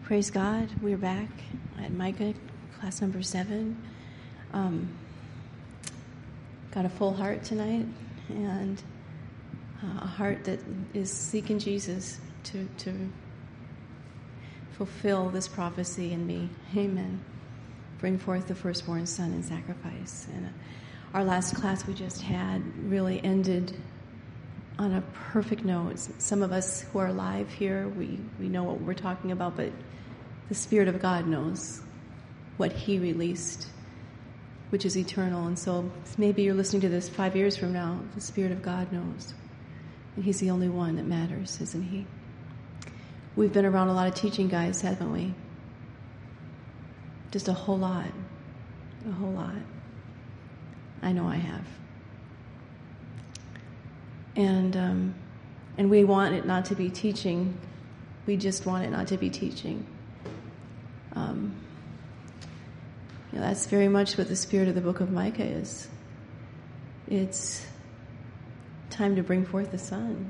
Praise God, we're back at Micah, class number 7. Got a full heart tonight, and a heart that is seeking Jesus to fulfill this prophecy in me. Amen. Bring forth the firstborn son in sacrifice. And our last class we just had really ended on a perfect note. Some of us who are live here, we know what we're talking about, but the Spirit of God knows what He released, which is eternal. And so maybe you're listening to this 5 years from now. The Spirit of God knows. And He's the only one that matters, isn't He? We've been around a lot of teaching guys, haven't we? Just a whole lot. A whole lot. I know I have. And we want it not to be teaching. We just want it not to be teaching. That's very much what the spirit of the book of Micah is. It's time to bring forth the Son.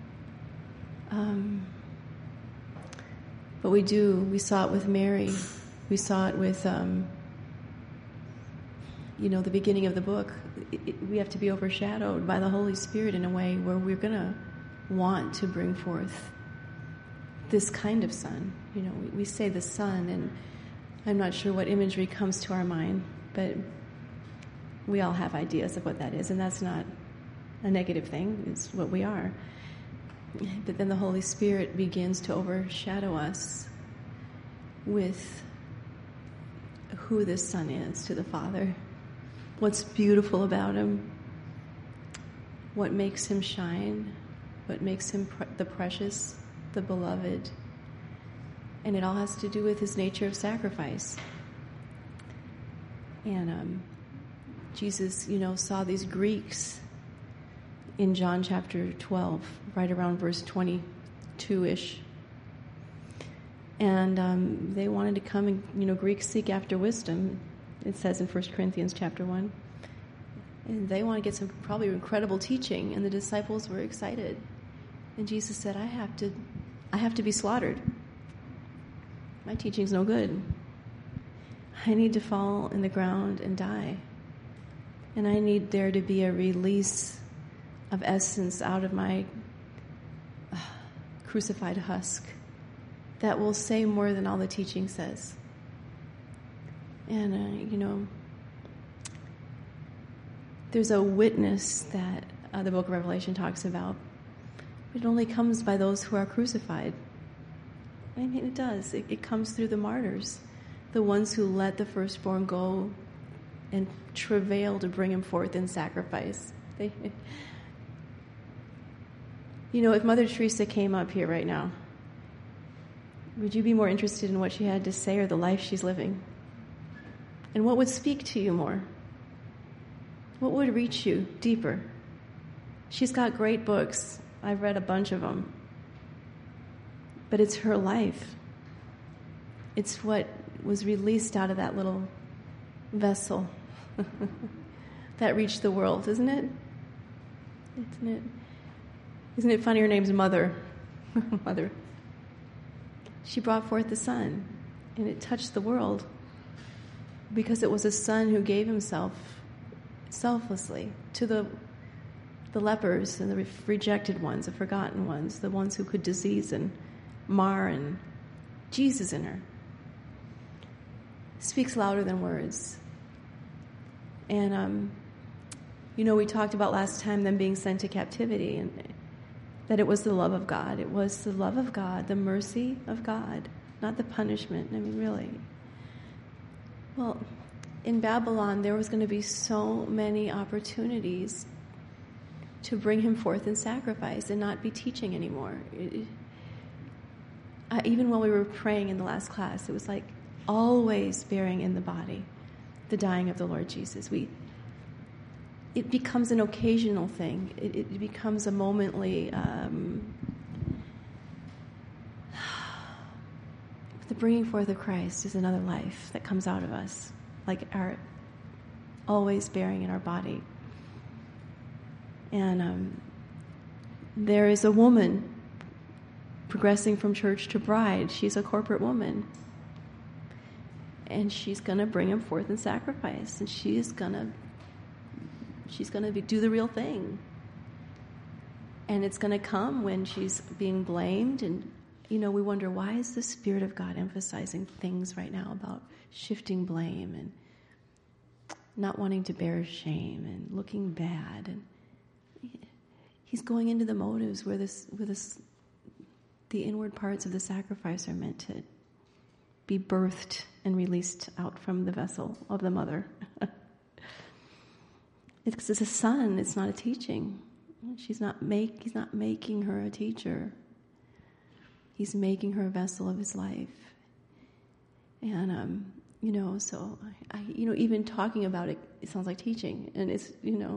But we saw it with Mary. We saw it with, the beginning of the book. We have to be overshadowed by the Holy Spirit in a way where we're going to want to bring forth this kind of Son. We say the Son, and I'm not sure what imagery comes to our mind, but we all have ideas of what that is, and that's not a negative thing. It's what we are. But then the Holy Spirit begins to overshadow us with who this Son is to the Father, what's beautiful about Him, what makes Him shine, what makes Him the precious, the beloved. And it all has to do with His nature of sacrifice. And Jesus, saw these Greeks in John chapter 12, right around verse 22-ish. And they wanted to come and, Greeks seek after wisdom, it says in 1 Corinthians chapter 1. And they want to get some probably incredible teaching, and the disciples were excited. And Jesus said, I have to be slaughtered. My teaching's no good. I need to fall in the ground and die. And I need there to be a release of essence out of my crucified husk that will say more than all the teaching says. And, there's a witness that the book of Revelation talks about. It only comes by those who are crucified. I mean, it does. It comes through the martyrs, the ones who let the firstborn go and travail to bring Him forth in sacrifice. If Mother Teresa came up here right now, would you be more interested in what she had to say or the life she's living? And what would speak to you more? What would reach you deeper? She's got great books. I've read a bunch of them. But it's her life. It's what was released out of that little vessel that reached the world, isn't it? Isn't it funny her name's Mother? Mother. She brought forth the Son, and it touched the world because it was a Son who gave Himself selflessly to the lepers and the rejected ones, the forgotten ones, the ones who could disease and mar, and Jesus in her speaks louder than words. And we talked about last time them being sent to captivity, and that it was the love of God. It was the love of God, the mercy of God, not the punishment. I mean, really. Well, in Babylon, there was going to be so many opportunities to bring Him forth in sacrifice and not be teaching anymore. Even while we were praying in the last class, it was like always bearing in the body the dying of the Lord Jesus. It becomes an occasional thing. It becomes a momently. The bringing forth of Christ is another life that comes out of us, like our always bearing in our body. And there is a woman progressing from church to bride. She's a corporate woman. And she's going to bring him forth in sacrifice. And she's going to do the real thing. And it's going to come when she's being blamed. And, we wonder, why is the Spirit of God emphasizing things right now about shifting blame and not wanting to bear shame and looking bad? And he's going into the motives where the inward parts of the sacrifice are meant to be birthed and released out from the vessel of the mother. It's a son, it's not a teaching. He's not making her a teacher. He's making her a vessel of his life. And, so, even talking about it, it sounds like teaching. And it's,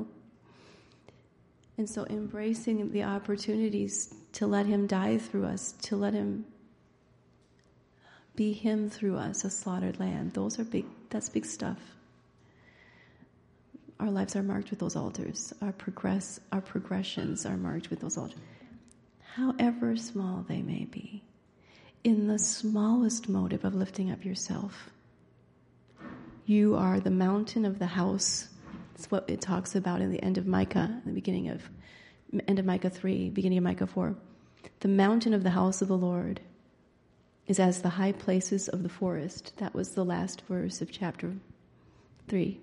And so embracing the opportunities to let him die through us, to let him be him through us, a slaughtered lamb. That's big stuff. Our lives are marked with those altars. Our progressions are marked with those altars. However small they may be, in the smallest motive of lifting up yourself, you are the mountain of the house. It's what it talks about in the end of Micah, end of Micah 3, beginning of Micah 4. The mountain of the house of the Lord is as the high places of the forest. That was the last verse of chapter 3.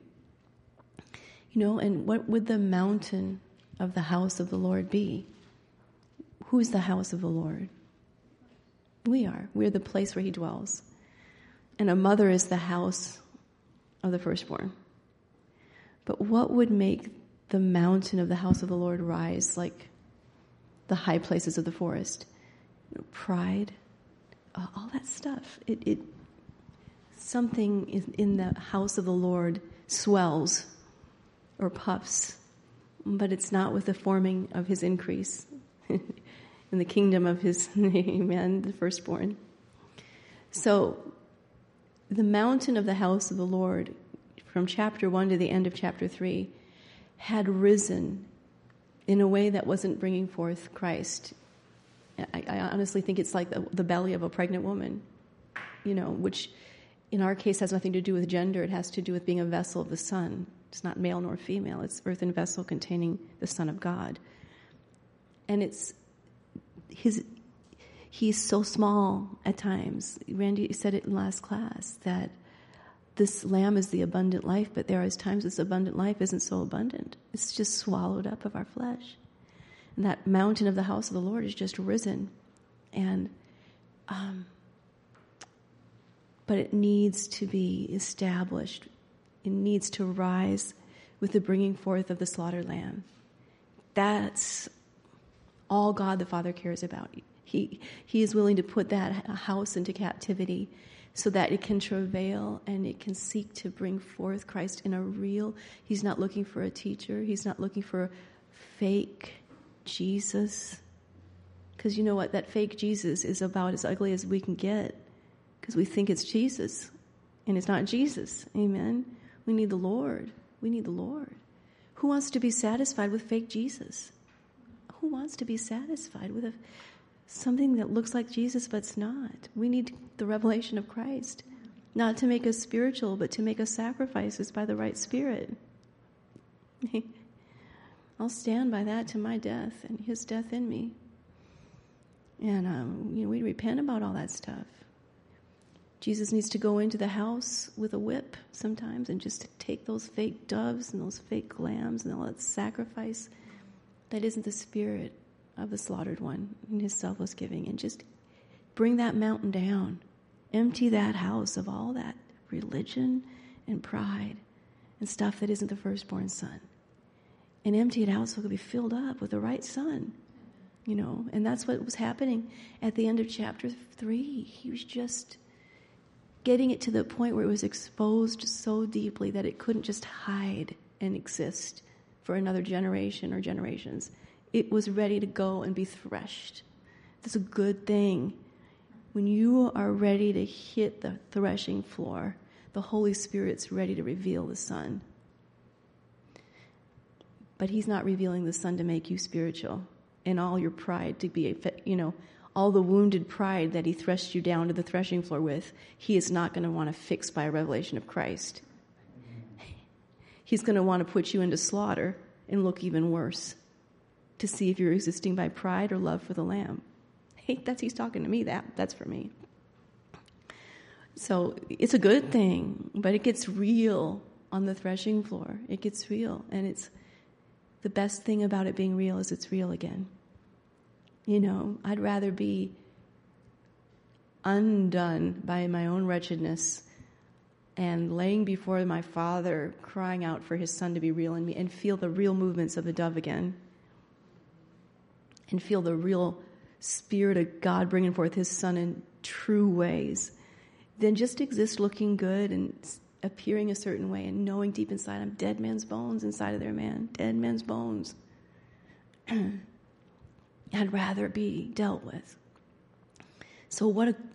And what would the mountain of the house of the Lord be? Who's the house of the Lord? We are. We're the place where he dwells. And a mother is the house of the firstborn. But what would make the mountain of the house of the Lord rise like the high places of the forest? Pride, all that stuff. Something in the house of the Lord swells or puffs, but it's not with the forming of his increase in the kingdom of his amen, the firstborn. So the mountain of the house of the Lord, from chapter 1 to the end of chapter 3, had risen in a way that wasn't bringing forth Christ. I honestly think it's like the belly of a pregnant woman, which in our case has nothing to do with gender. It has to do with being a vessel of the Son. It's not male nor female. It's earthen vessel containing the Son of God. And he's so small at times. Randy said it in last class, that this lamb is the abundant life, but there are times this abundant life isn't so abundant. It's just swallowed up of our flesh. And that mountain of the house of the Lord is just risen. And, but it needs to be established. It needs to rise with the bringing forth of the slaughtered lamb. That's all God the Father cares about. He is willing to put that house into captivity so that it can travail and it can seek to bring forth Christ in a real. He's not looking for a teacher. He's not looking for a fake Jesus. Because you know what? That fake Jesus is about as ugly as we can get, because we think it's Jesus, and it's not Jesus. Amen? We need the Lord. We need the Lord. Who wants to be satisfied with fake Jesus? Who wants to be satisfied with something that looks like Jesus but it's not? We need the revelation of Christ, not to make us spiritual, but to make us sacrifices by the right Spirit. I'll stand by that to my death and his death in me. And we repent about all that stuff. Jesus needs to go into the house with a whip sometimes and just take those fake doves and those fake lambs and all that sacrifice that isn't the spirit of the slaughtered one in his selfless giving, and just bring that mountain down. Empty that house of all that religion and pride and stuff that isn't the firstborn son. And empty it out so it could be filled up with the right son. And that's what was happening at the end of chapter 3. He was just getting it to the point where it was exposed so deeply that it couldn't just hide and exist for another generation or generations. It was ready to go and be threshed. That's a good thing. When you are ready to hit the threshing floor, the Holy Spirit's ready to reveal the Son. But he's not revealing the Son to make you spiritual and all your pride to be, all the wounded pride that he threshed you down to the threshing floor with, he is not going to want to fix by a revelation of Christ. He's going to want to put you into slaughter and look even worse to see if you're existing by pride or love for the Lamb. Hey, he's talking to me. That's for me. So it's a good thing, but it gets real on the threshing floor. It gets real, and it's the best thing about it being real is it's real again. You know, I'd rather be undone by my own wretchedness and laying before my Father, crying out for his Son to be real in me, and feel the real movements of the dove again, and feel the real Spirit of God bringing forth his Son in true ways, than just exist looking good and appearing a certain way and knowing deep inside I'm dead man's bones inside of there, man. Dead man's bones. I'd rather be dealt with. So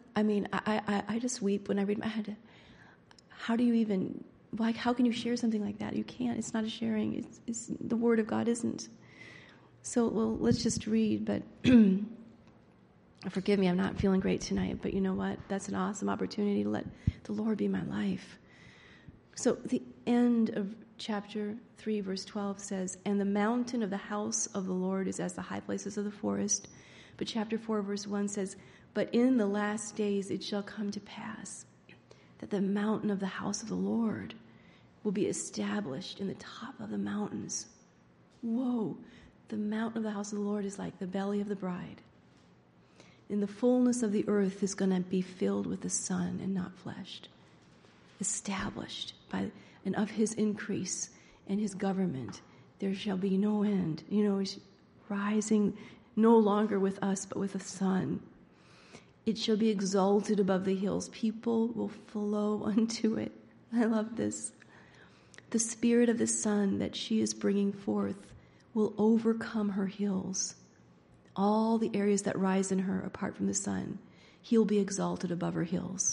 I just weep when I read my head. How do you even, how can you share something like that? You can't. It's not a sharing. It's the Word of God isn't. So, let's just read, but forgive me, I'm not feeling great tonight, but you know what? That's an awesome opportunity to let the Lord be my life. So the end of chapter 3, verse 12 says, and the mountain of the house of the Lord is as the high places of the forest. But chapter 4, verse 1 says, but in the last days it shall come to pass that the mountain of the house of the Lord will be established in the top of the mountains. Whoa, the mountain of the house of the Lord is like the belly of the bride. In the fullness of the earth is going to be filled with the Son and not fleshed. Established by and of his increase and his government, there shall be no end. You know, it's rising no longer with us, but with the Son. It shall be exalted above the hills. People will flow unto it. I love this. The Spirit of the Son that she is bringing forth will overcome her hills. All the areas that rise in her apart from the Son, he'll be exalted above her hills.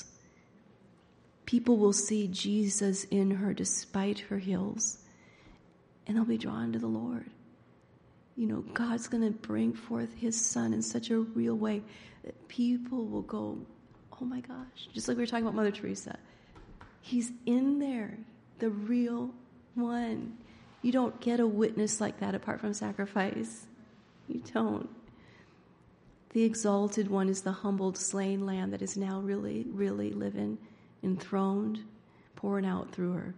People will see Jesus in her despite her hills, and they'll be drawn to the Lord. You know, God's going to bring forth his Son in such a real way that people will go, oh my gosh, just like we were talking about Mother Teresa. He's in there, the real one. You don't get a witness like that apart from sacrifice. You don't. The exalted one is the humbled, slain lamb that is now really, really living, enthroned, pouring out through her.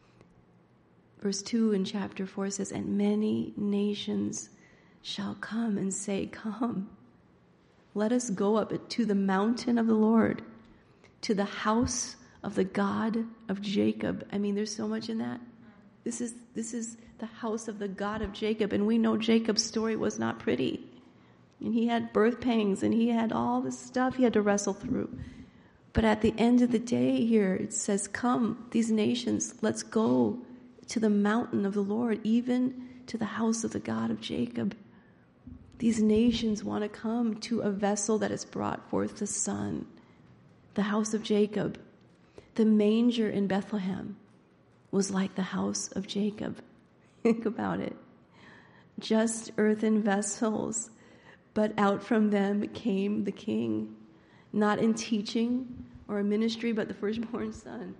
Verse 2 in chapter 4 says, and many nations shall come and say, come, let us go up to the mountain of the Lord, to the house of the God of Jacob. I mean, there's so much in that. This is the house of the God of Jacob, and we know Jacob's story was not pretty. And he had birth pangs, and he had all this stuff he had to wrestle through. But at the end of the day here, it says, come, these nations, let's go to the mountain of the Lord, even to the house of the God of Jacob. These nations want to come to a vessel that has brought forth the Son, the house of Jacob. The manger in Bethlehem was like the house of Jacob. Think about it. Just earthen vessels, but out from them came the King, not in teaching or a ministry, but the firstborn Son.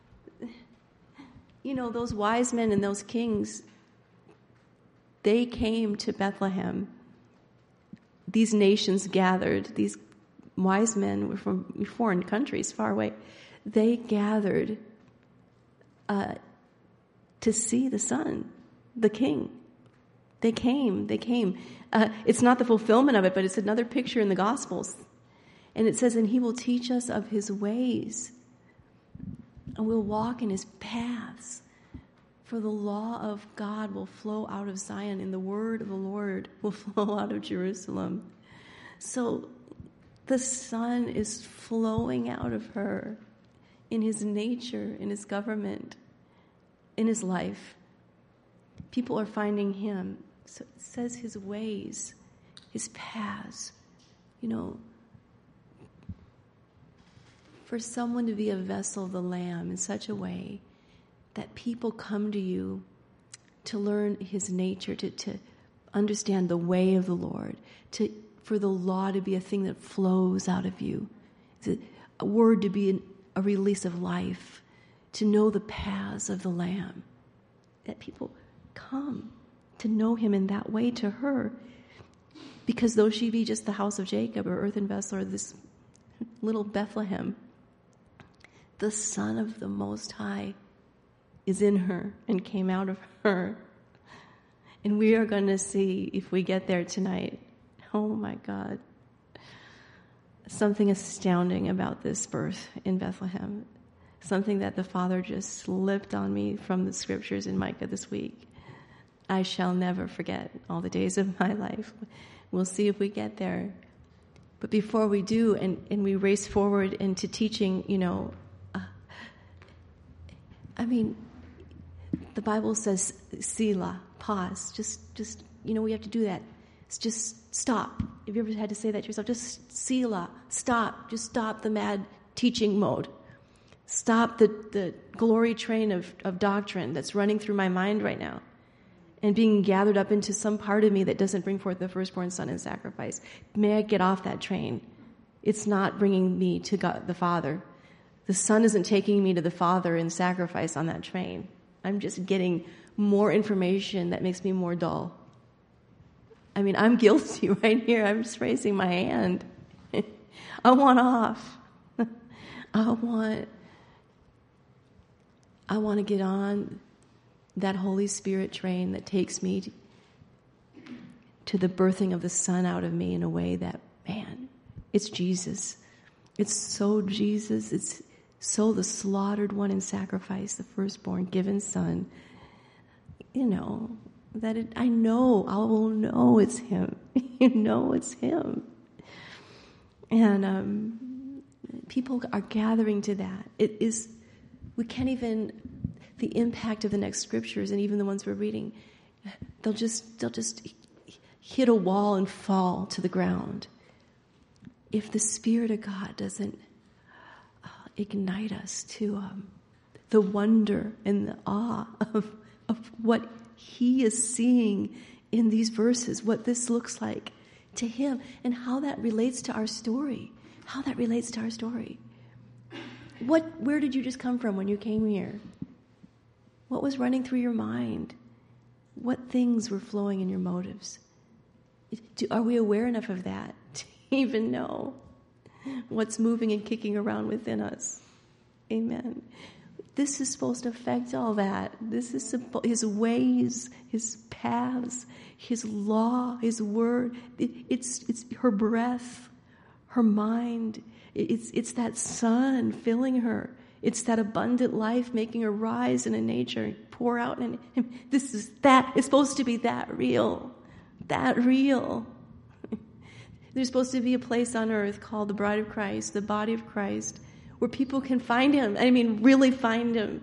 You know, those wise men and those kings, they came to Bethlehem. These nations gathered. These wise men were from foreign countries, far away. They gathered to see the Son, the King. They came. It's not the fulfillment of it, but it's another picture in the Gospels. And it says, and he will teach us of his ways, and we'll walk in his paths. For the law of God will flow out of Zion, and the word of the Lord will flow out of Jerusalem. So the Son is flowing out of her in his nature, in his government, in his life. People are finding him. So it says his ways, his paths. You know, for someone to be a vessel of the Lamb in such a way that people come to you to learn his nature, to understand the way of the Lord, for the law to be a thing that flows out of you, a word to be a release of life, to know the paths of the Lamb, that people come to know him in that way to her. Because though she be just the house of Jacob or earthen vessel or this little Bethlehem, the Son of the Most High is in her and came out of her. And we are going to see, if we get there tonight, oh my God, something astounding about this birth in Bethlehem. Something that the Father just slipped on me from the scriptures in Micah this week. I shall never forget all the days of my life. We'll see if we get there. But before we do, and we race forward into teaching, the Bible says, Selah, pause. Just we have to do that. It's just stop. Have you ever had to say that to yourself? Just Selah, stop. Just stop the mad teaching mode. Stop the glory train of doctrine that's running through my mind right now and being gathered up into some part of me that doesn't bring forth the firstborn son in sacrifice. May I get off that train? It's not bringing me to God the Father. The Son isn't taking me to the Father in sacrifice on that train. I'm just getting more information that makes me more dull. I'm guilty right here. I'm just raising my hand. I want off. I want to get on that Holy Spirit train that takes me to the birthing of the Son out of me in a way that, man, it's Jesus. It's so Jesus. It's so the slaughtered one in sacrifice, the firstborn given Son. I will know it's him. It's him. And people are gathering to that. We can't even, the impact of the next scriptures and even the ones we're reading, they'll just hit a wall and fall to the ground. If the Spirit of God doesn't ignite us to the wonder and the awe of what he is seeing in these verses, what this looks like to him, and how that relates to our story. Where did you just come from when you came here? What was running through your mind? What things were flowing in your motives? Are we aware enough of that to even know what's moving and kicking around within us? Amen. This is supposed to affect all that. This is his ways, his paths, his law, his word. It's her breath, her mind. It's that sun filling her. It's that abundant life making her rise in a nature, pour out in him. It's supposed to be that real. That real. There's supposed to be a place on earth called the bride of Christ, the body of Christ, where people can find him. Really find him.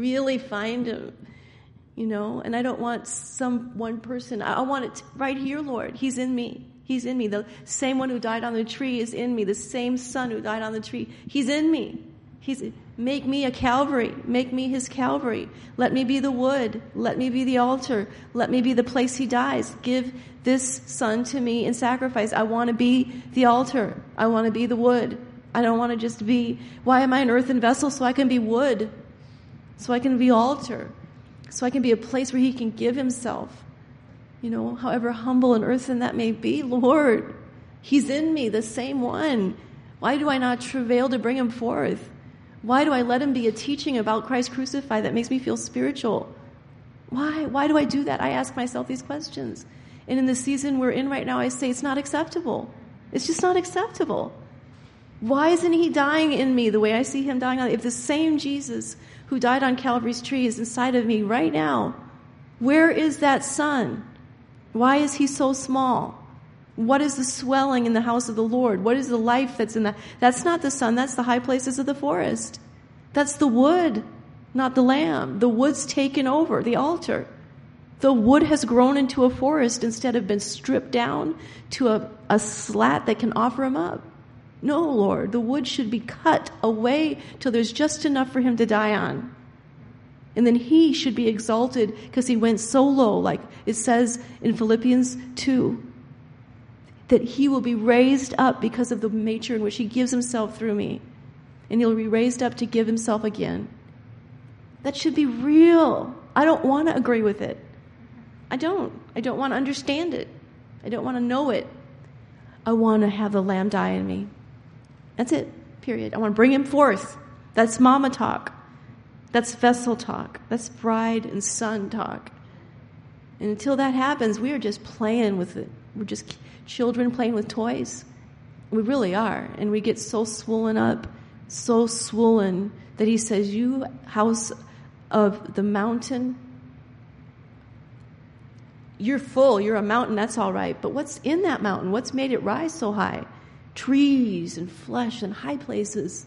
And I don't want one person. I want it right here, Lord. He's in me. The same one who died on the tree is in me. The same Son who died on the tree. He's in me. Make me a Calvary. Make me his Calvary. Let me be the wood. Let me be the altar. Let me be the place he dies. Give this Son to me in sacrifice. I want to be the altar. I want to be the wood. I don't want to just be, why am I an earthen vessel? So I can be wood. So I can be altar. So I can be a place where he can give himself. However humble and earthen that may be, Lord, he's in me, the same one. Why do I not travail to bring him forth? Why do I let him be a teaching about Christ crucified that makes me feel spiritual? Why? Why do I do that? I ask myself these questions. And in the season we're in right now, I say it's not acceptable. It's just not acceptable. Why isn't he dying in me the way I see him dying if the same Jesus who died on Calvary's tree is inside of me right now? Where is that Son? Why is he so small? What is the swelling in the house of the Lord? What is the life that's in that's not the Son, that's the high places of the forest. That's the wood, not the lamb. The wood's taken over, the altar. The wood has grown into a forest instead of been stripped down to a slat that can offer him up. No, Lord, the wood should be cut away till there's just enough for him to die on. And then he should be exalted because he went so low, like it says in Philippians 2, that he will be raised up because of the nature in which he gives himself through me. And he'll be raised up to give himself again. That should be real. I don't want to agree with it. I don't want to understand it. I don't want to know it. I want to have the Lamb die in me. That's it, period. I want to bring him forth. That's mama talk. That's vessel talk. That's bride and son talk. And until that happens, we are just playing with it. We're just children playing with toys. We really are. And we get so swollen up, so swollen, that he says, you house of the mountain, you're full, you're a mountain, that's all right. But what's in that mountain? What's made it rise so high? Trees and flesh and high places.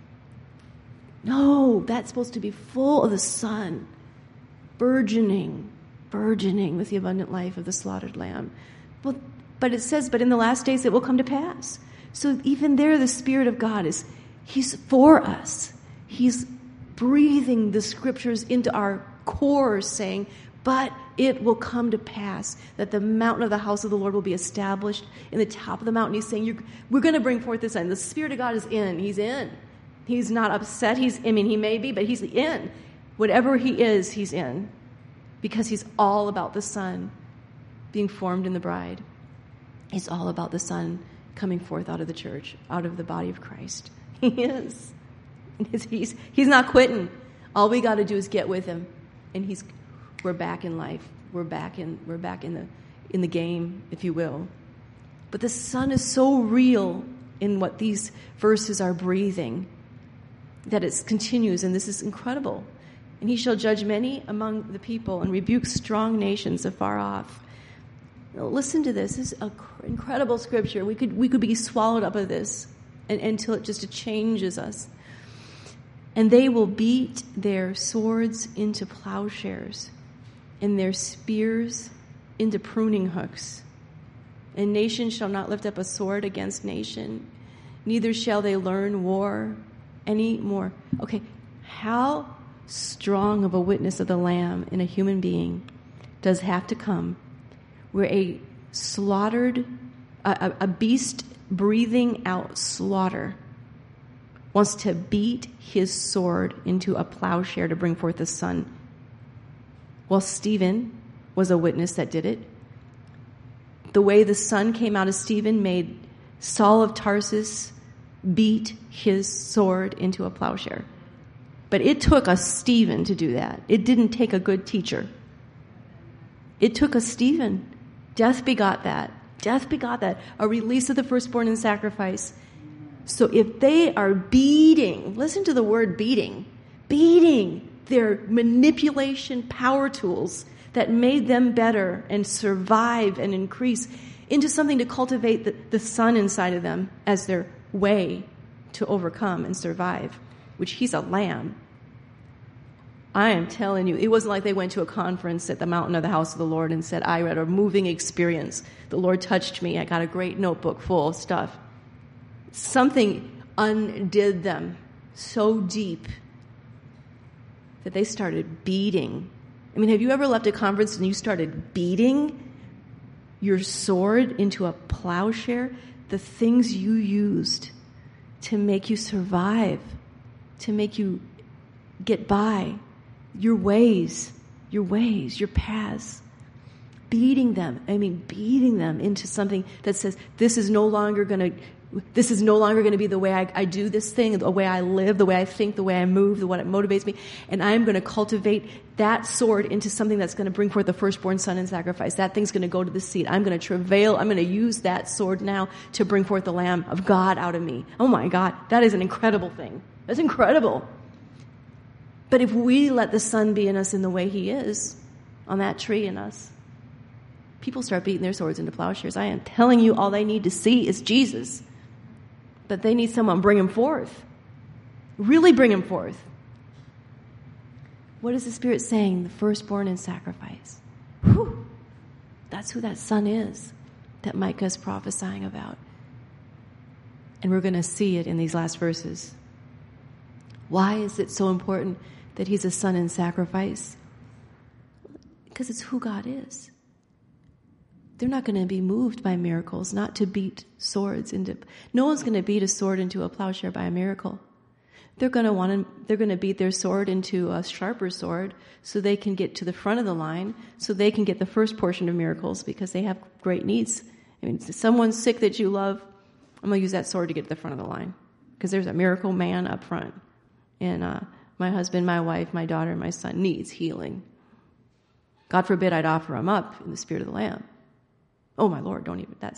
No, that's supposed to be full of the sun, burgeoning with the abundant life of the slaughtered lamb. Well, but it says, but in the last days it will come to pass. So even there, the Spirit of God he's for us. He's breathing the scriptures into our core, saying, but it will come to pass that the mountain of the house of the Lord will be established in the top of the mountain. He's saying, we're going to bring forth this sign. The Spirit of God is in. He's in. He's not upset. He may be, but he's in. Whatever he is, he's in. Because he's all about the Son being formed in the bride. He's all about the Son coming forth out of the church, out of the body of Christ. He is. He's not quitting. All we got to do is get with him, and we're back in life. We're back in the game, if you will. But the Son is so real in what these verses are breathing that it continues, and this is incredible. And he shall judge many among the people and rebuke strong nations afar off. Now, listen to this. This is an incredible scripture. We could be swallowed up of this until it changes us. And they will beat their swords into plowshares and their spears into pruning hooks. And nation shall not lift up a sword against nation, neither shall they learn war any more. Okay, how strong of a witness of the Lamb in a human being does have to come where a beast breathing out slaughter wants to beat his sword into a plowshare to bring forth the Son. Well, Stephen was a witness that did it. The way the Son came out of Stephen made Saul of Tarsus beat his sword into a plowshare. But it took a Stephen to do that. It didn't take a good teacher. It took a Stephen. Death begot that. Death begot that. A release of the firstborn in sacrifice. So if they are beating, listen to the word beating their manipulation power tools that made them better and survive and increase into something to cultivate the Son inside of them as their way to overcome and survive, which he's a lamb. I am telling you, it wasn't like they went to a conference at the mountain of the house of the Lord and said, I read a moving experience. The Lord touched me. I got a great notebook full of stuff. Something undid them so deep that they started beating. I mean, have you ever left a conference and you started beating your sword into a plowshare? The things you used to make you survive, to make you get by, your ways, your paths, beating them into something that says, this is no longer going to be the way I do this thing, the way I live, the way I think, the way I move, the way it motivates me. And I'm going to cultivate that sword into something that's going to bring forth the firstborn son in sacrifice. That thing's going to go to the seed. I'm going to travail. I'm going to use that sword now to bring forth the Lamb of God out of me. Oh my God, that is an incredible thing. That's incredible. But if we let the Son be in us in the way he is, on that tree in us, people start beating their swords into plowshares. I am telling you, all they need to see is Jesus. But they need someone bring him forth. Really bring him forth. What is the Spirit saying? The firstborn in sacrifice. Whew. That's who that Son is that Micah is prophesying about. And we're going to see it in these last verses. Why is it so important that he's a son in sacrifice? Because it's who God is. They're not going to be moved by miracles, not to beat swords into... No one's going to beat a sword into a plowshare by a miracle. They're going to beat their sword into a sharper sword so they can get to the front of the line, so they can get the first portion of miracles because they have great needs. I mean, if someone's sick that you love, I'm going to use that sword to get to the front of the line because there's a miracle man up front. And my husband, my wife, my daughter, my son needs healing. God forbid I'd offer him up in the spirit of the Lamb. Oh, my Lord, don't even,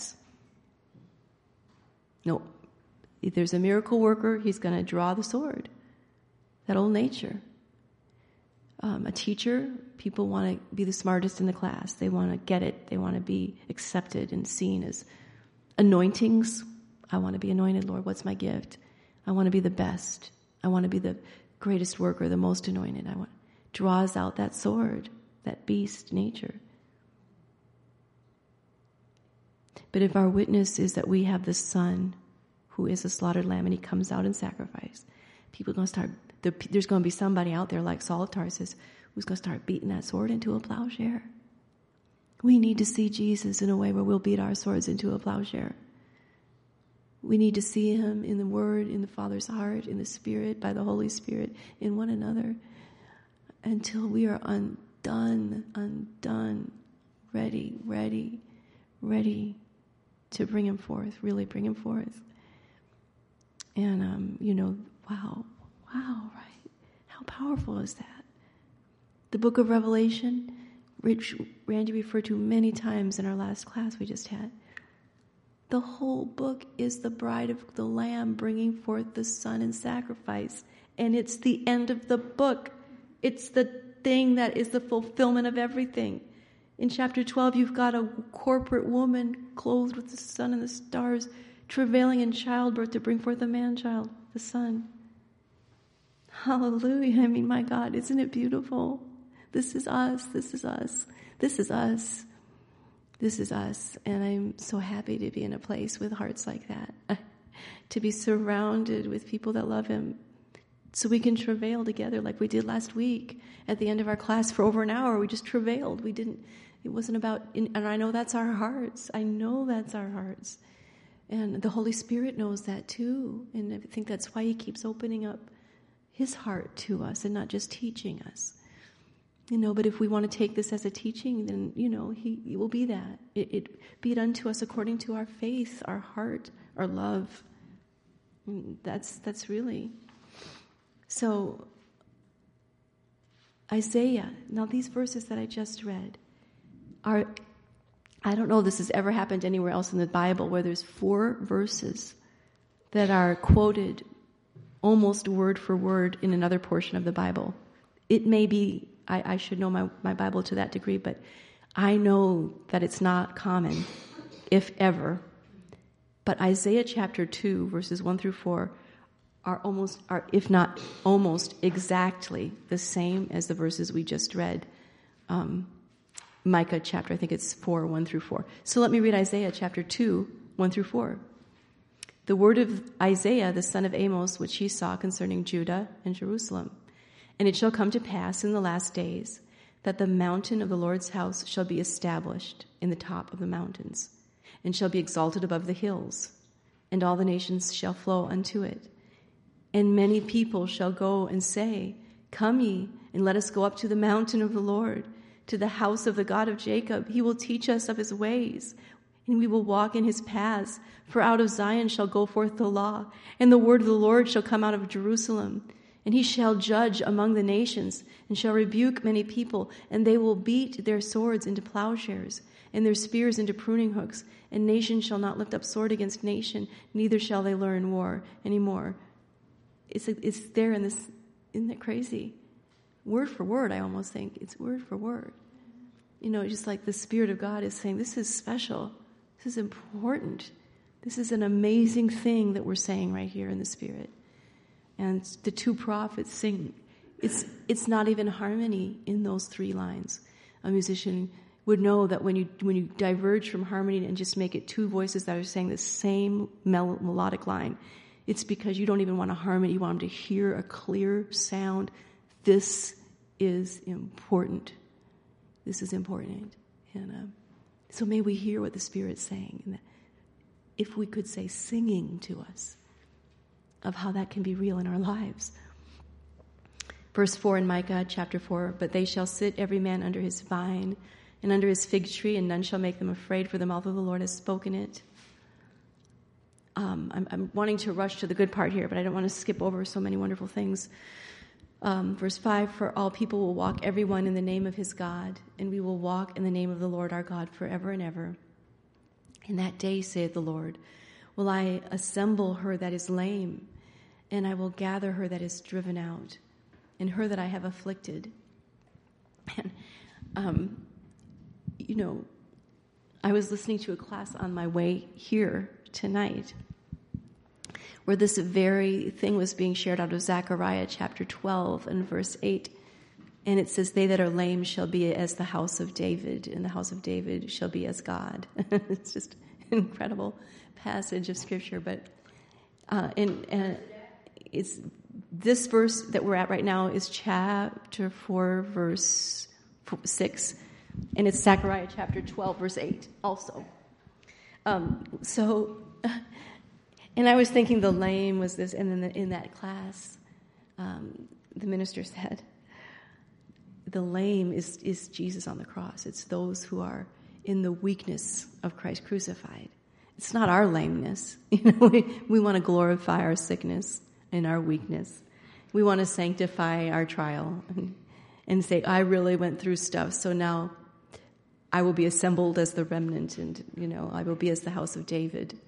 no. If there's a miracle worker, he's going to draw the sword. That old nature. A teacher, people want to be the smartest in the class. They want to get it. They want to be accepted and seen as anointings. I want to be anointed, Lord. What's my gift? I want to be the best. I want to be the greatest worker, the most anointed. Draws out that sword, that beast nature. But if our witness is that we have the Son who is a slaughtered lamb and he comes out in sacrifice, people are going to start, there's going to be somebody out there like Saul of Tarsus who's going to start beating that sword into a plowshare. We need to see Jesus in a way where we'll beat our swords into a plowshare. We need to see him in the Word, in the Father's heart, in the Spirit, by the Holy Spirit, in one another, until we are undone, ready to bring him forth, really bring him forth. And, wow, right? How powerful is that? The book of Revelation, which Randy referred to many times in our last class we just had. The whole book is the bride of the Lamb bringing forth the Son in sacrifice. And it's the end of the book. It's the thing that is the fulfillment of everything. In chapter 12, you've got a corporate woman clothed with the sun and the stars, travailing in childbirth to bring forth a man-child, the Son. Hallelujah. I mean, my God, isn't it beautiful? This is us. This is us. This is us. This is us. And I'm so happy to be in a place with hearts like that, to be surrounded with people that love him, so we can travail together like we did last week at the end of our class for over an hour. We just travailed. It wasn't about, and I know that's our hearts. I know that's our hearts. And the Holy Spirit knows that too. And I think that's why he keeps opening up his heart to us and not just teaching us. But if we want to take this as a teaching, then, he will be that. It be it unto us according to our faith, our heart, our love. That's really. So, Isaiah, now these verses that I just read are, I don't know if this has ever happened anywhere else in the Bible where there's 4 verses that are quoted almost word for word in another portion of the Bible. It may be, I should know my Bible to that degree, but I know that it's not common, if ever. But Isaiah chapter 2, verses 1 through 4, are if not almost exactly the same as the verses we just read. Micah chapter, I think it's 4, 1 through 4. So let me read Isaiah chapter 2, 1 through 4. The word of Isaiah, the son of Amos, which he saw concerning Judah and Jerusalem. And it shall come to pass in the last days that the mountain of the Lord's house shall be established in the top of the mountains, and shall be exalted above the hills, and all the nations shall flow unto it. And many people shall go and say, Come ye, and let us go up to the mountain of the Lord, to the house of the God of Jacob. He will teach us of his ways, and we will walk in his paths. For out of Zion shall go forth the law, and the word of the Lord shall come out of Jerusalem. And he shall judge among the nations, and shall rebuke many people, and they will beat their swords into plowshares, and their spears into pruning hooks. And nation shall not lift up sword against nation, neither shall they learn war anymore. It's there in this, isn't it crazy? Word for word, I almost think. It's word for word. Just like the Spirit of God is saying, this is special. This is important. This is an amazing thing that we're saying right here in the Spirit. And the 2 prophets sing. It's not even harmony in those 3 lines. A musician would know that when you diverge from harmony and just make it 2 voices that are saying the same melodic line, it's because you don't even want a harmony. You want them to hear a clear sound. This is important. This is important. And So may we hear what the Spirit's saying, and that if we could say singing to us of how that can be real in our lives. Verse 4 in Micah chapter 4, but they shall sit every man under his vine and under his fig tree, and none shall make them afraid, for the mouth of the Lord has spoken it. I'm wanting to rush to the good part here, but I don't want to skip over so many wonderful things. Verse 5, for all people will walk everyone in the name of his God, and we will walk in the name of the Lord our God forever and ever. In that day, saith the Lord, will I assemble her that is lame, and I will gather her that is driven out, and her that I have afflicted. And, I was listening to a class on my way here tonight, where this very thing was being shared out of Zechariah chapter 12 and verse 8. And it says, they that are lame shall be as the house of David, and the house of David shall be as God. It's just an incredible passage of Scripture. But it's this verse that we're at right now is chapter 4, verse 6. And it's Zechariah chapter 12, verse 8 also. And I was thinking the lame was this, and then in that class, the minister said, the lame is Jesus on the cross. It's those who are in the weakness of Christ crucified. It's not our lameness. We want to glorify our sickness and our weakness. We want to sanctify our trial and say, I really went through stuff, so now I will be assembled as the remnant, and, I will be as the house of David.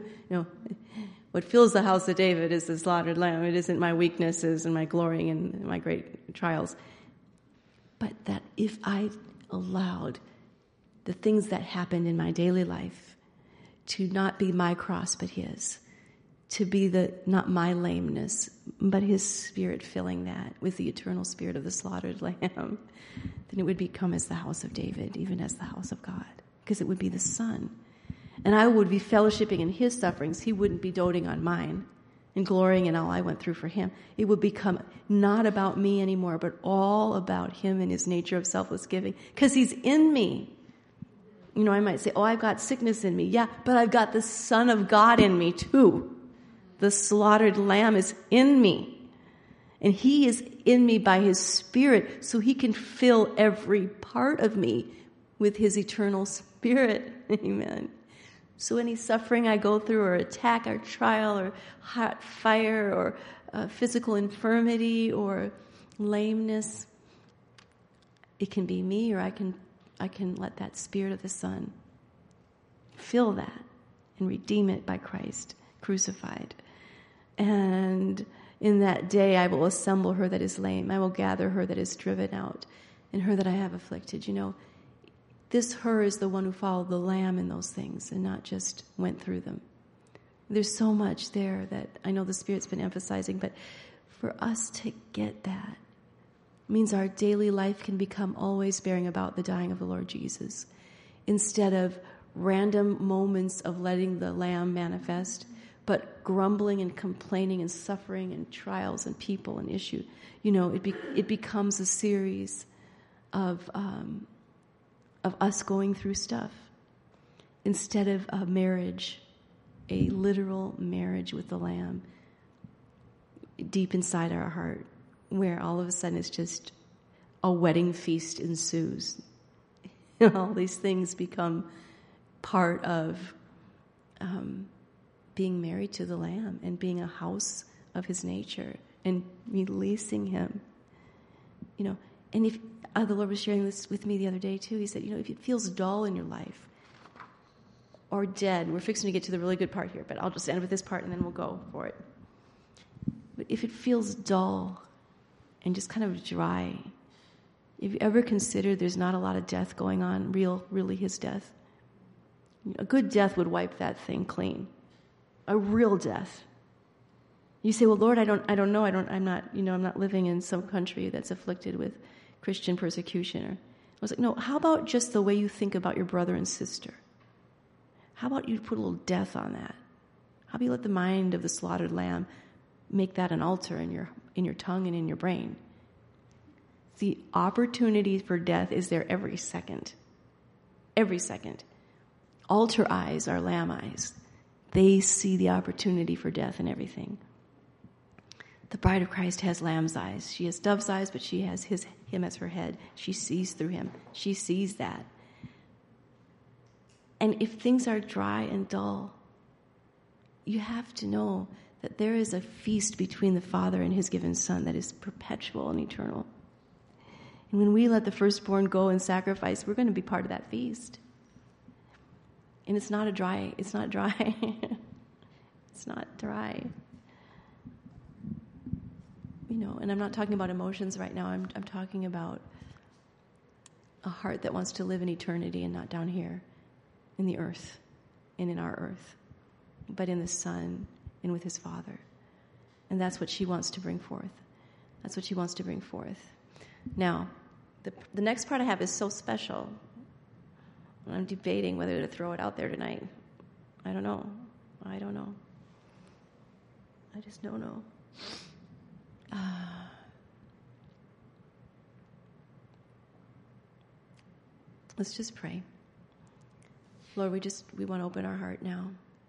What fills the house of David is the slaughtered lamb. It isn't my weaknesses and my glorying and my great trials. But that if I allowed the things that happened in my daily life to not be my cross but his, to be not my lameness, but his Spirit filling that with the eternal Spirit of the slaughtered lamb, then it would become as the house of David, even as the house of God, because it would be the Son. And I would be fellowshipping in his sufferings. He wouldn't be doting on mine and glorying in all I went through for him. It would become not about me anymore, but all about him and his nature of selfless giving, because he's in me. I might say, I've got sickness in me. Yeah, but I've got the Son of God in me too. The slaughtered lamb is in me. And he is in me by his Spirit, so he can fill every part of me with his eternal Spirit. Amen. So any suffering I go through, or attack or trial or hot fire or physical infirmity or lameness, it can be me, or I can let that Spirit of the Son fill that and redeem it by Christ crucified. And in that day I will assemble her that is lame. I will gather her that is driven out, and her that I have afflicted. This her is the one who followed the Lamb in those things and not just went through them. There's so much there that I know the Spirit's been emphasizing, but for us to get that means our daily life can become always bearing about the dying of the Lord Jesus, instead of random moments of letting the Lamb manifest, but grumbling and complaining and suffering and trials and people and issue. It becomes a series of us going through stuff, instead of a marriage, a literal marriage with the Lamb deep inside our heart, where all of a sudden it's just a wedding feast ensues. All these things become part of being married to the Lamb and being a house of his nature and releasing him. And if the Lord was sharing this with me the other day too, he said, if it feels dull in your life or dead, we're fixing to get to the really good part here, but I'll just end with this part and then we'll go for it. But if it feels dull and just kind of dry, have you ever considered there's not a lot of death going on, really his death? A good death would wipe that thing clean. A real death. You say, well, Lord, I don't know. I'm not living in some country that's afflicted with Christian persecution. I was like, no, how about just the way you think about your brother and sister? How about you put a little death on that? How about you let the mind of the slaughtered lamb make that an altar in your tongue and in your brain? The opportunity for death is there every second. Every second. Altar eyes are lamb eyes. They see the opportunity for death and everything. The bride of Christ has lamb's eyes. She has dove's eyes, but she has him as her head. She sees through him. She sees that. And if things are dry and dull, you have to know that there is a feast between the Father and his given Son that is perpetual and eternal. And when we let the firstborn go and sacrifice, we're going to be part of that feast. And it's not dry. It's not dry. And I'm not talking about emotions right now. I'm talking about a heart that wants to live in eternity and not down here in the earth and in our earth, but in the Son and with his Father. And that's what she wants to bring forth. That's what she wants to bring forth. Now, the next part I have is so special. I'm debating whether to throw it out there tonight. I don't know. I just don't know. Let's just pray. Lord, we want to open our heart now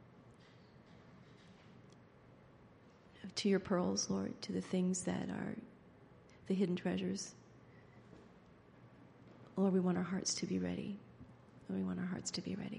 to your pearls, Lord, to the things that are the hidden treasures. Lord, we want our hearts to be ready. Lord, we want our hearts to be ready.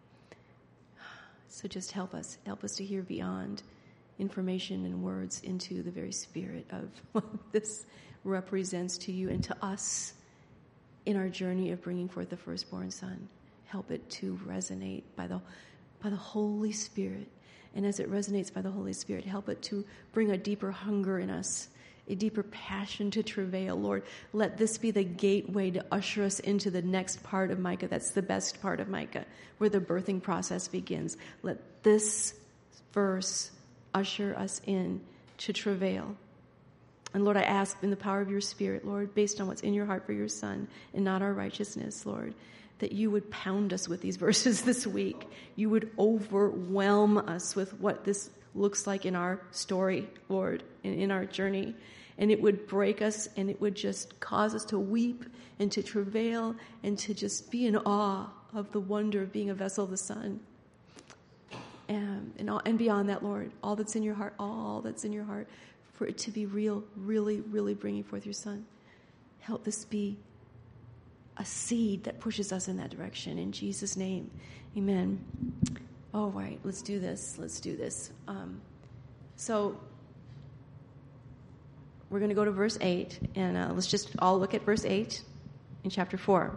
So just help us to hear beyond information and words into the very spirit of what this represents to you and to us in our journey of bringing forth the firstborn son. Help it to resonate by the Holy Spirit. And as it resonates by the Holy Spirit, help it to bring a deeper hunger in us, a deeper passion to travail. Lord, let this be the gateway to usher us into the next part of Micah. That's the best part of Micah, where the birthing process begins. Let this verse usher us in to travail. And Lord, I ask in the power of your Spirit, Lord, based on what's in your heart for your Son and not our righteousness, Lord, that you would pound us with these verses this week. You would overwhelm us with what this looks like in our story, Lord, in our journey. And it would break us, and it would just cause us to weep and to travail and to just be in awe of the wonder of being a vessel of the Son. And beyond that, Lord, all that's in your heart, for it to be real, really, really bringing forth your Son. Help this be a seed that pushes us in that direction. In Jesus' name, amen. All right, let's do this. So we're going to go to verse 8, and let's just all look at verse 8 in chapter 4.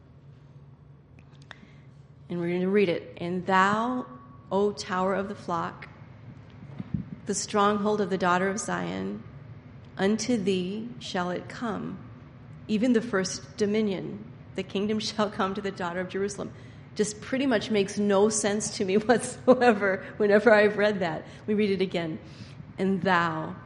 And we're going to read it. And thou, O tower of the flock, the stronghold of the daughter of Zion, unto thee shall it come, even the first dominion. The kingdom shall come to the daughter of Jerusalem. Just pretty much makes no sense to me whatsoever whenever I've read that. We read it again. And thou,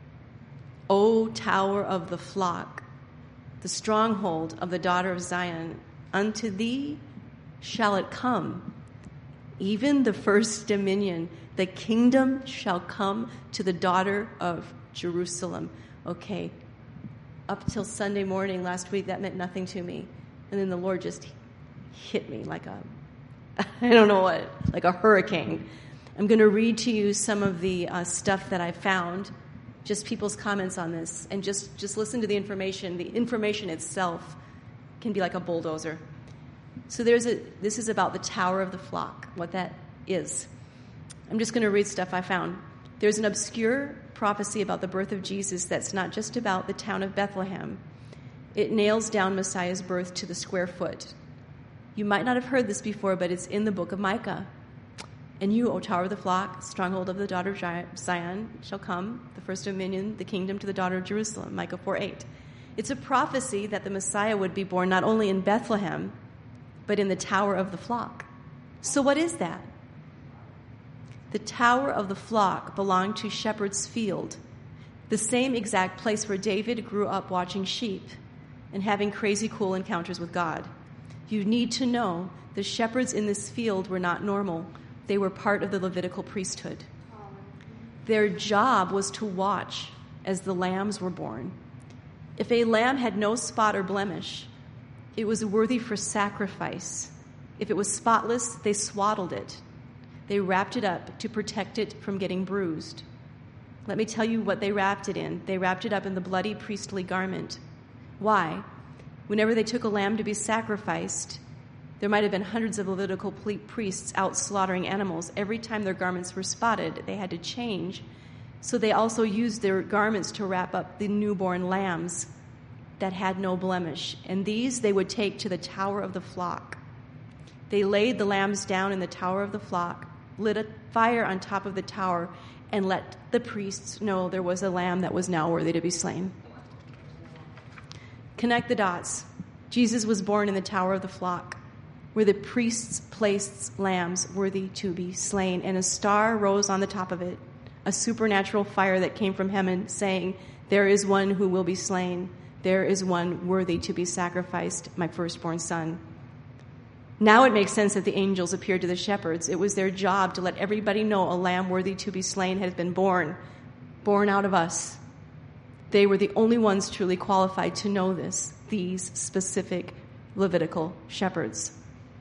O tower of the flock, the stronghold of the daughter of Zion, unto thee shall it come, even the first dominion. The kingdom shall come to the daughter of Jerusalem. Okay, up till Sunday morning last week, that meant nothing to me. And then the Lord just hit me like like a hurricane. I'm going to read to you some of the stuff that I found, just people's comments on this, and just listen to the information. The information itself can be like a bulldozer. So this is about the tower of the flock, what that is. I'm just going to read stuff I found. There's an obscure prophecy about the birth of Jesus that's not just about the town of Bethlehem. It nails down Messiah's birth to the square foot. You might not have heard this before, but it's in the book of Micah. And you, O tower of the flock, stronghold of the daughter of Zion, shall come, the first dominion, the kingdom to the daughter of Jerusalem, Micah 4:8. It's a prophecy that the Messiah would be born not only in Bethlehem, but in the tower of the flock. So what is that? The tower of the flock belonged to Shepherd's Field, the same exact place where David grew up watching sheep and having crazy cool encounters with God. You need to know the shepherds in this field were not normal. They were part of the Levitical priesthood. Their job was to watch as the lambs were born. If a lamb had no spot or blemish, it was worthy for sacrifice If it was spotless, they swaddled it. They wrapped it up to protect it from getting bruised. Let me tell you what they wrapped it in. They wrapped it up in the bloody priestly garment. Why? Whenever they took a lamb to be sacrificed, there might have been hundreds of Levitical priests out slaughtering animals. Every time their garments were spotted, they had to change. So they also used their garments to wrap up the newborn lambs that had no blemish. And these they would take to the tower of the flock. They laid the lambs down in the tower of the flock, lit a fire on top of the tower, and let the priests know there was a lamb that was now worthy to be slain. Connect the dots. Jesus was born in the tower of the flock, where the priests placed lambs worthy to be slain, and a star rose on the top of it, a supernatural fire that came from heaven, saying, "There is one who will be slain. There is one worthy to be sacrificed, my firstborn son." Now it makes sense that the angels appeared to the shepherds. It was their job to let everybody know a lamb worthy to be slain had been born out of us. They were the only ones truly qualified to know this, these specific Levitical shepherds.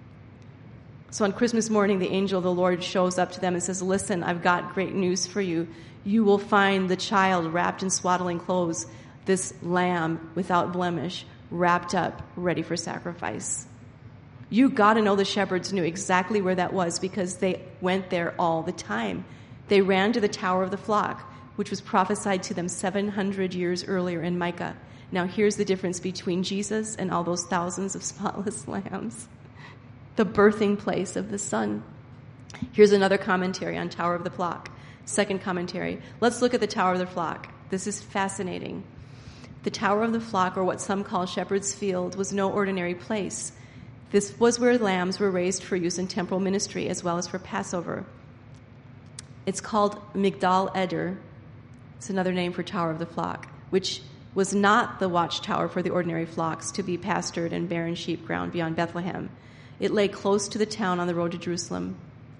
So on Christmas morning, the angel of the Lord shows up to them and says, "Listen, I've got great news for you. You will find the child wrapped in swaddling clothes, this lamb without blemish, wrapped up, ready for sacrifice." You got to know the shepherds knew exactly where that was because they went there all the time. They ran to the tower of the flock, which was prophesied to them 700 years earlier in Micah. Now here's the difference between Jesus and all those thousands of spotless lambs. The birthing place of the Son. Here's another commentary on Tower of the Flock. Second commentary. Let's look at the Tower of the Flock. This is fascinating. The Tower of the Flock, or what some call Shepherd's Field, was no ordinary place. This was where lambs were raised for use in temporal ministry as well as for Passover. It's called Migdal Eder. It's another name for Tower of the Flock, which was not the watchtower for the ordinary flocks to be pastured in barren sheep ground beyond Bethlehem. It lay close to the town on the road to Jerusalem.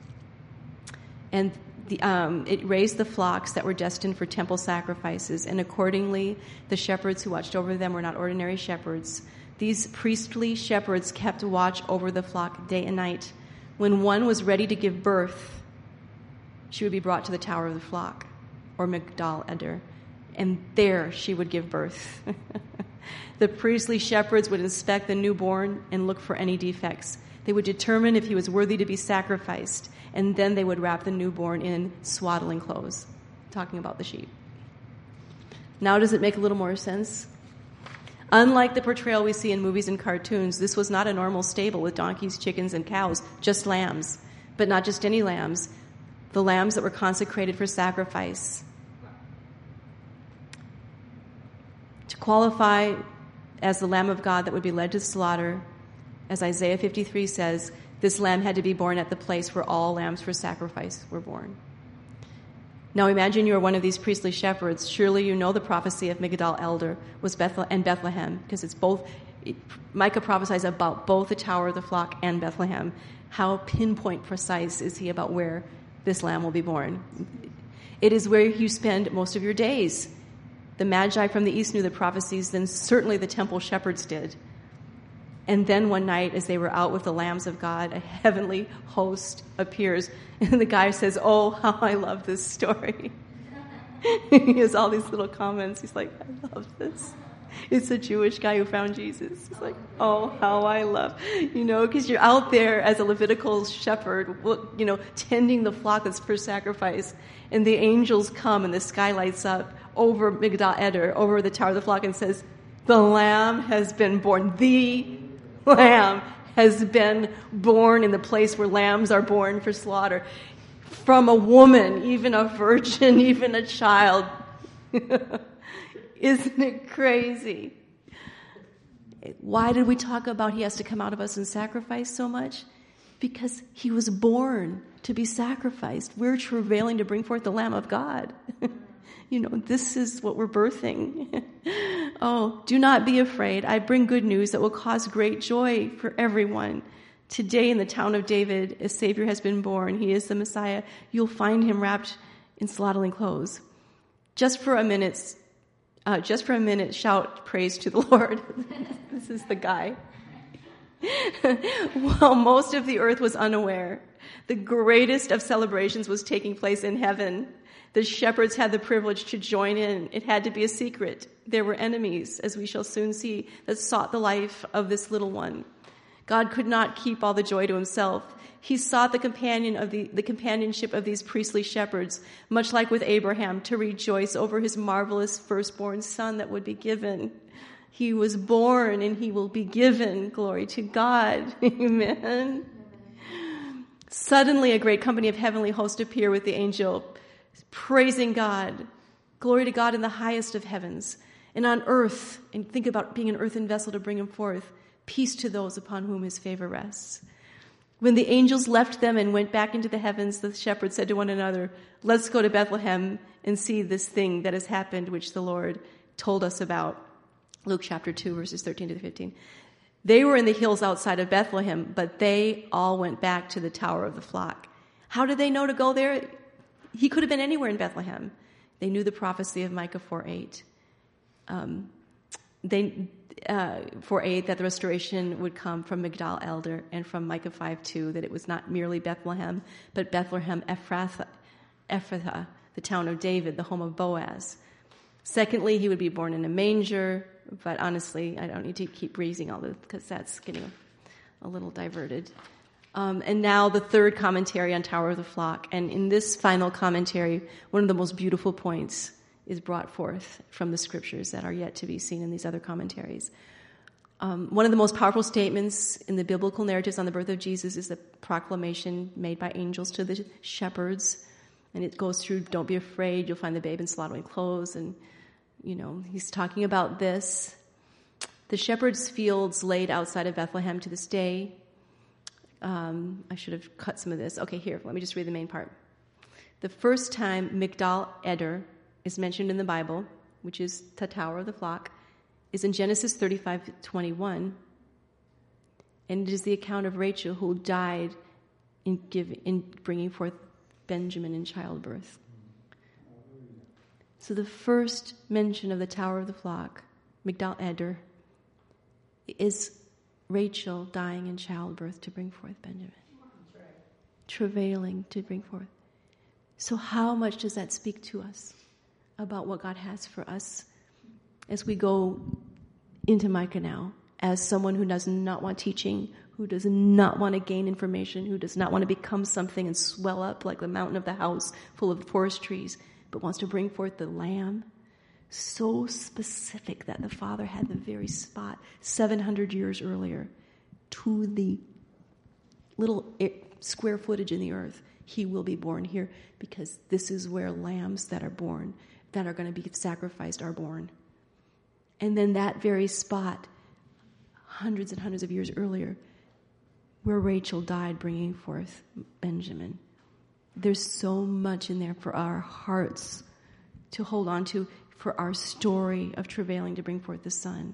And it raised the flocks that were destined for temple sacrifices, and accordingly, the shepherds who watched over them were not ordinary shepherds. These priestly shepherds kept watch over the flock day and night. When one was ready to give birth, she would be brought to the tower of the flock, or Migdal Eder, and there she would give birth. The priestly shepherds would inspect the newborn and look for any defects. They would determine if he was worthy to be sacrificed, and then they would wrap the newborn in swaddling clothes, talking about the sheep. Now does it make a little more sense? Unlike the portrayal we see in movies and cartoons, this was not a normal stable with donkeys, chickens, and cows, just lambs. But not just any lambs, the lambs that were consecrated for sacrifice. To qualify as the Lamb of God that would be led to slaughter, as Isaiah 53 says, this lamb had to be born at the place where all lambs for sacrifice were born. Now imagine you are one of these priestly shepherds. Surely you know the prophecy of Migdal Eder was Bethlehem, because it's both. Micah prophesies about both the tower of the flock and Bethlehem. How pinpoint precise is he about where this lamb will be born? It is where you spend most of your days. The Magi from the east knew the prophecies, then certainly the temple shepherds did. And then one night, as they were out with the lambs of God, a heavenly host appears. And the guy says, "Oh, how I love this story." He has all these little comments. He's like, "I love this." It's a Jewish guy who found Jesus. He's like, "Oh, how I love," because you're out there as a Levitical shepherd, tending the flock that's for sacrifice. And the angels come and the sky lights up over Migdal Eder, over the tower of the flock, and says, "The lamb has been born." The lamb has been born in the place where lambs are born for slaughter. From a woman, even a virgin, even a child. Isn't it crazy? Why did we talk about he has to come out of us and sacrifice so much? Because he was born to be sacrificed. We're travailing to bring forth the Lamb of God. This is what we're birthing. Oh, do not be afraid. I bring good news that will cause great joy for everyone. Today in the town of David, a Savior has been born. He is the Messiah. You'll find him wrapped in swaddling clothes. Just for a minute, shout praise to the Lord. This is the guy. While most of the earth was unaware, the greatest of celebrations was taking place in heaven. The shepherds had the privilege to join in. It had to be a secret. There were enemies, as we shall soon see, that sought the life of this little one. God could not keep all the joy to himself. He sought the companionship of these priestly shepherds, much like with Abraham, to rejoice over his marvelous firstborn son that would be given. He was born and he will be given. Glory to God. Amen. Suddenly a great company of heavenly hosts appear with the angel, praising God. Glory to God in the highest of heavens. And on earth, and think about being an earthen vessel to bring him forth, peace to those upon whom his favor rests. When the angels left them and went back into the heavens, the shepherds said to one another, let's go to Bethlehem and see this thing that has happened, which the Lord told us about. Luke chapter 2, verses 13 to 15. They were in the hills outside of Bethlehem, but they all went back to the Tower of the Flock. How did they know to go there? He could have been anywhere in Bethlehem. They knew the prophecy of Micah 4:8. 4:8, that the restoration would come from Migdal Eder, and from Micah 5:2, that it was not merely Bethlehem, but Bethlehem Ephrathah, the town of David, the home of Boaz. Secondly, he would be born in a manger, but honestly, I don't need to keep raising all this because that's getting a little diverted. And now the third commentary on Tower of the Flock. And in this final commentary, one of the most beautiful points is brought forth from the scriptures that are yet to be seen in these other commentaries. One of the most powerful statements in the biblical narratives on the birth of Jesus is the proclamation made by angels to the shepherds. And it goes through, don't be afraid, you'll find the babe in swaddling clothes. And, he's talking about this. The shepherds' fields laid outside of Bethlehem to this day. I should have cut some of this. Okay, here, let me just read the main part. The first time Migdal Eder is mentioned in the Bible, which is the Tower of the Flock, is in Genesis 35:21, and it is the account of Rachel who died in bringing forth Benjamin in childbirth. So the first mention of the Tower of the Flock, Migdal Eder, is Rachel dying in childbirth to bring forth Benjamin. Travailing to bring forth. So how much does that speak to us about what God has for us as we go into Micah now, as someone who does not want teaching, who does not want to gain information, who does not want to become something and swell up like the mountain of the house full of forest trees, but wants to bring forth the Lamb, so specific that the Father had the very spot 700 years earlier to the little square footage in the earth. He will be born here because this is where lambs that are born, that are going to be sacrificed, are born. And then that very spot, hundreds and hundreds of years earlier, where Rachel died bringing forth Benjamin. There's so much in there for our hearts to hold on to, for our story of travailing to bring forth the Son,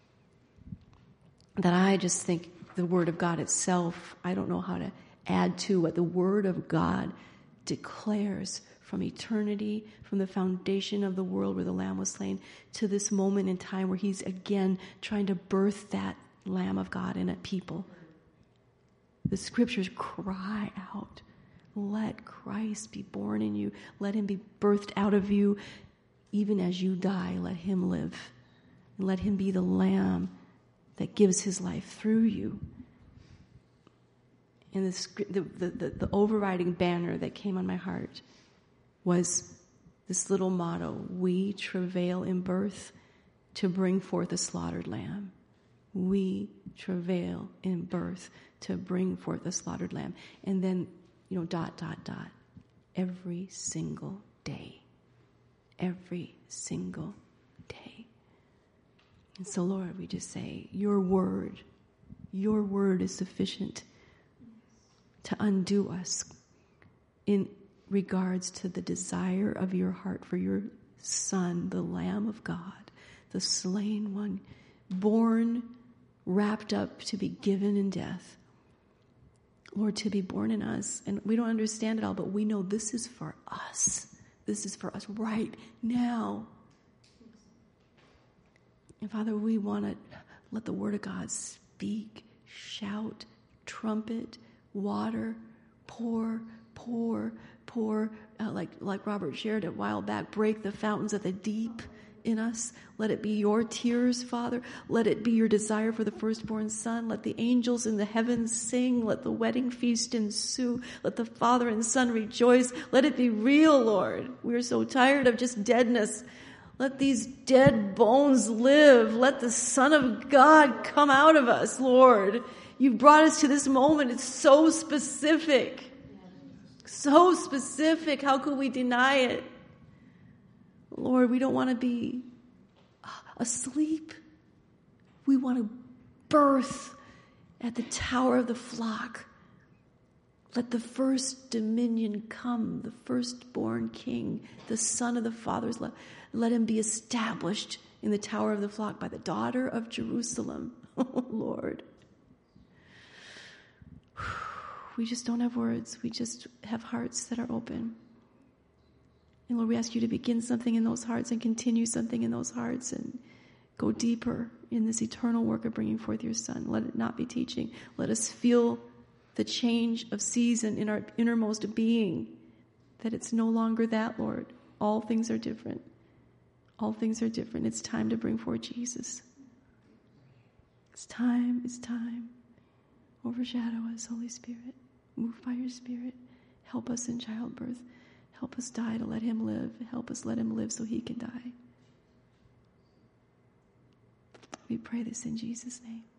that I just think the Word of God itself, I don't know how to add to what the Word of God declares from eternity, from the foundation of the world where the Lamb was slain, to this moment in time where He's again trying to birth that Lamb of God in a people. The Scriptures cry out, let Christ be born in you. Let Him be birthed out of you. Even as you die, let Him live. And let Him be the Lamb that gives His life through you. And the overriding banner that came on my heart was this little motto: we travail in birth to bring forth a slaughtered lamb. We travail in birth to bring forth a slaughtered lamb. And then, dot, dot, dot. Every single day. Every single day. And so, Lord, we just say, your word is sufficient to undo us in regards to the desire of your heart for your Son, the Lamb of God, the slain one, born, wrapped up to be given in death. Lord, to be born in us. And we don't understand it all, but we know this is for us. This is for us right now. And Father, we want to let the Word of God speak shout, trumpet, water, pour, like Robert shared a while back, break the fountains of the deep in us. Let it be your tears, Father. Let it be your desire for the firstborn son. Let the angels in the heavens sing. Let the wedding feast ensue. Let the Father and Son rejoice. Let it be real, Lord. We are so tired of just deadness. Let these dead bones live. Let the Son of God come out of us, Lord. You've brought us to this moment. It's so specific. So specific. How could we deny it? Lord, we don't want to be asleep. We want to birth at the tower of the flock. Let the first dominion come, the firstborn king, the son of the fathers. Let him be established in the tower of the flock by the daughter of Jerusalem. Oh, Lord. We just don't have words. We just have hearts that are open. And Lord, we ask you to begin something in those hearts and continue something in those hearts and go deeper in this eternal work of bringing forth your Son. Let it not be teaching. Let us feel the change of season in our innermost being, that it's no longer that, Lord. All things are different. All things are different. It's time to bring forth Jesus. It's time. Overshadow us, Holy Spirit. Move by your Spirit. Help us in childbirth. Help us die to let him live. Help us let him live so he can die. We pray this in Jesus' name.